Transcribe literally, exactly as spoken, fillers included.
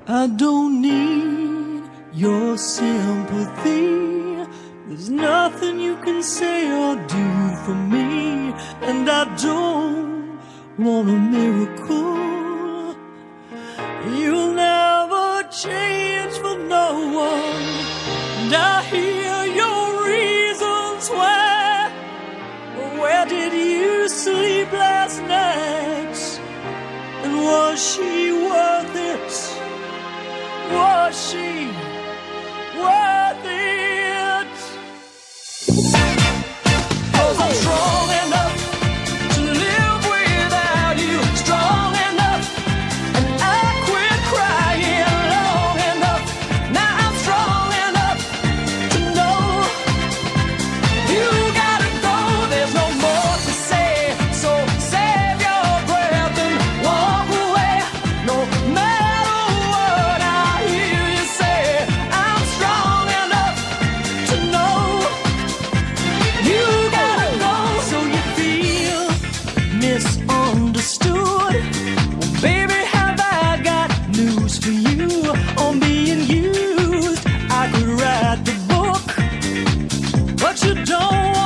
I don't need your sympathy. There's nothing you can say or do for me. And I don't want a miracle. You'll never change for no one. And I hear your reasons why. Where did you sleep last night? And was she worth it? Was she worth it? 'Cause I'm strong enough to live without you. Strong enough, and I quit crying long enough. Now I'm strong enough to know you gotta go. There's no more to say, so save your breath and walk away. No matter what I hear you say, I'm strong enough to know you gotta go. So you feel misunderstood? Well, baby, have I got news for you? On being used, I could write the book, but you don't